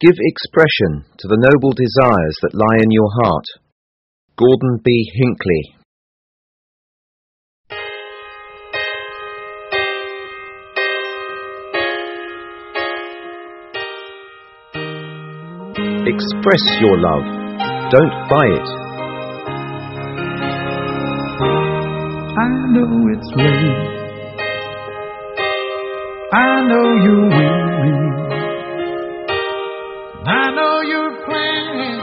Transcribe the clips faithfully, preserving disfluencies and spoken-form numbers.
Give expression to the noble desires that lie in your heart. Gordon B. Hinckley. Express your love. Don't buy it. I know it's late. I know you're weary. I know you're playing.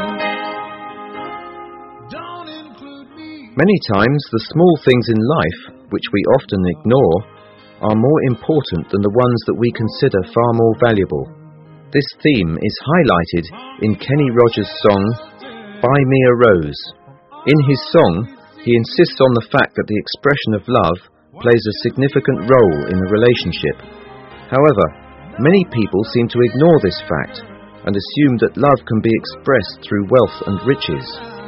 Don't include me. Many times the small things in life, which we often ignore, are more important than the ones that we consider far more valuable. This theme is highlighted in Kenny Rogers' song, Buy Me a Rose. In his song, he insists on the fact that the expression of love plays a significant role in a relationship. However, many people seem to ignore this fact and assume that love can be expressed through wealth and riches.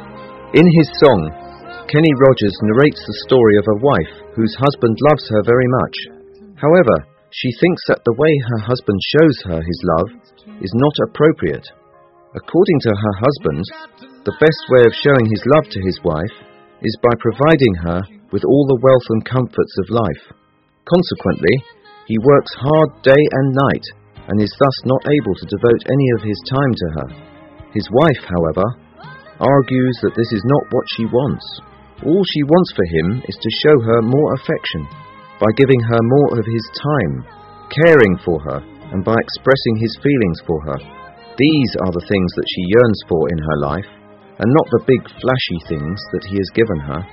In his song, Kenny Rogers narrates the story of a wife whose husband loves her very much. However, she thinks that the way her husband shows her his love is not appropriate. According to her husband, the best way of showing his love to his wife is by providing her with all the wealth and comforts of life. Consequently, he works hard day and night and is thus not able to devote any of his time to her. His wife, however, argues that this is not what she wants. All she wants for him is to show her more affection by giving her more of his time, caring for her, and by expressing his feelings for her. These are the things that she yearns for in her life, and not the big flashy things that he has given her.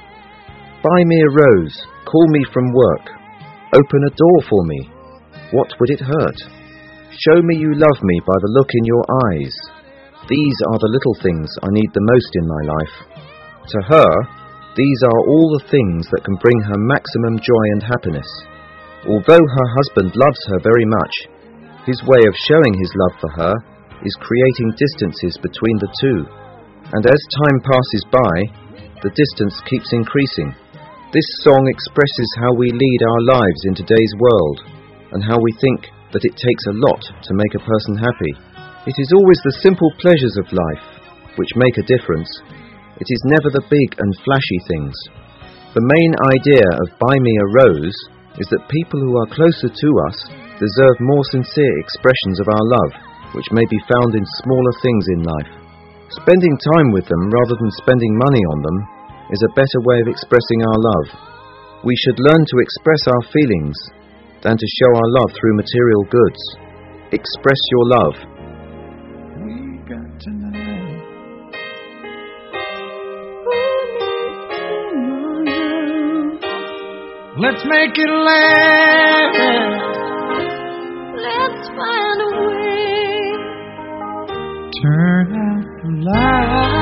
Buy me a rose, call me from work, open a door for me. What would it hurt? Show me you love me by the look in your eyes. These are the little things I need the most in my life. To her, these are all the things that can bring her maximum joy and happiness. Although her husband loves her very much, his way of showing his love for her is creating distances between the two. And as time passes by, the distance keeps increasing. This song expresses how we lead our lives in today's world, and how we think that it takes a lot to make a person happy. It is always the simple pleasures of life which make a difference. It is never the big and flashy things. The main idea of Buy Me a Rose is that people who are closer to us deserve more sincere expressions of our love, which may be found in smaller things in life. Spending time with them rather than spending money on them is a better way of expressing our love. We should learn to express our feelings than to show our love through material goods. Express your love. We got to know. Let's make it last. Let's find a way. Turn out the light.